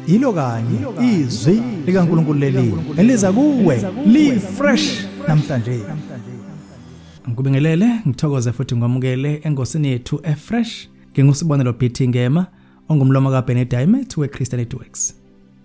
ilo kanye izwi likaNkulunkulu leli eliza kuwe li fresh namhlanje. Ngikubingelele ngithokoze futhi ngomukele engosini yethu efresh ngingusibonelo BT Ngema ongumlomo kaBenedict weChristian Networks.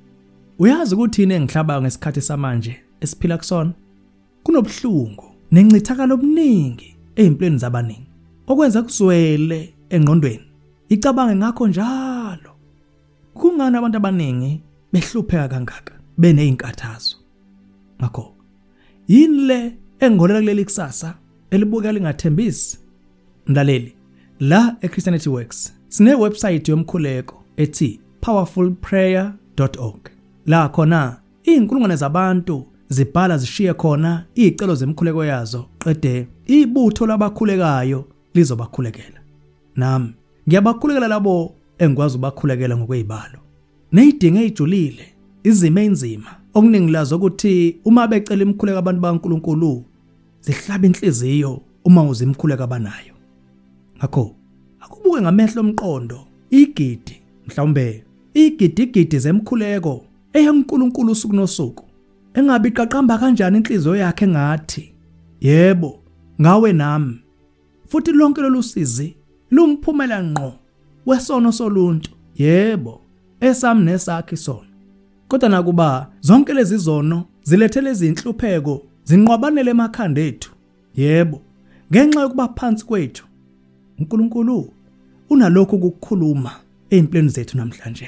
Uyazi ukuthi yini engihlaba ngesikhathi samanje esiphila kusona? Kunobuhlungu nencithakalo obuningi ezimpilweni zabaningi okwenza kuzwele engqondweni icabange ngakho njalo. Kungani abantu abaningi behlupheka kangaka beneinkathazo? Ngakho yini le engolela kuleli kusasa elibuka lingathembisi? Mlaleli, la eChristianity Works sine website yomkhuleko ethi powerfulprayer.org. La khona inkulungwane zabantu zibhala zishiye khona izicelo zemkhuleko yazo, qede ibutho labakhulekayo lizobakhulekela. Nami ngiyabakhulekela labo engikwazi ukubakhulekela ngokwezibalo. Nezidingo ezijulile, izimo enzima okuningi lazo ukuthi uma becela imkhuleko abantu baNkulunkulu zihlaba inhliziyo uma uzimkhuleka abanayo. Ngakho akubuke ngamehlo omqondo igidi, mhlawumbe igidi zemkhuleko eyaNkulunkulu usuku nosuku. Engabe iqaqamba kanjani inhliziyo yakhe ngathi yebo ngawe nami, futhi lonke lolusizi lumphumela ngqo wesono soluntu, yebo esami nesakhe isono. Kodwa nakuba zonke lezi zono zilethele izinhlupheko zinqwabanele emakhanda ethu, yebo ngenxa yokuba phansi kwethu, uNkulunkulu unalokho ukukhuluma ezimpilweni zethu namhlanje.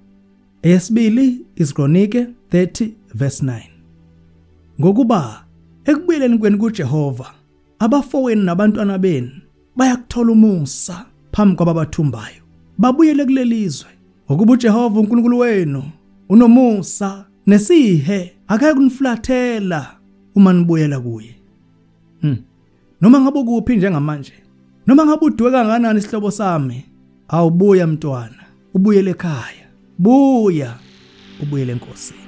Eyesibili iZikronike 30 verse 9. Ngokuba ekubuyeleni kwenu kuJehova abafowenu nabantwana benu bayakuthola umusa phambi kwababathumbayo, babuyele kulelizwe. Ngokuba uJehova uNkulunkulu wenu unomusa nesihe, akake kuniflathela uma nibuyela kuye. Noma ngabe kuphi njengamanje, noma ngabe udwe kanganani isihlobo sami, awubuya mntwana, ubuyele ekhaya, buya ubuyele enkosini.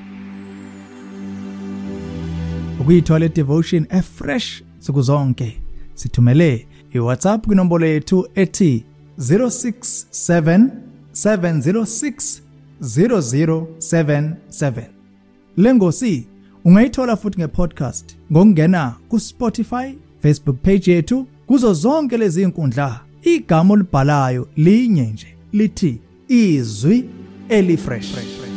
Ukuyithola devotion efresh sikuzonke sithumele iWhatsApp kwinombolo yethu ethi 0677060077. Lengosi ungayithola futhi ngepodcast ngokungena kuSpotify, Facebook page yethu, kuzo zonke lezi inkundla. Igama olibhalayo linye nje lithi izwi elifresh.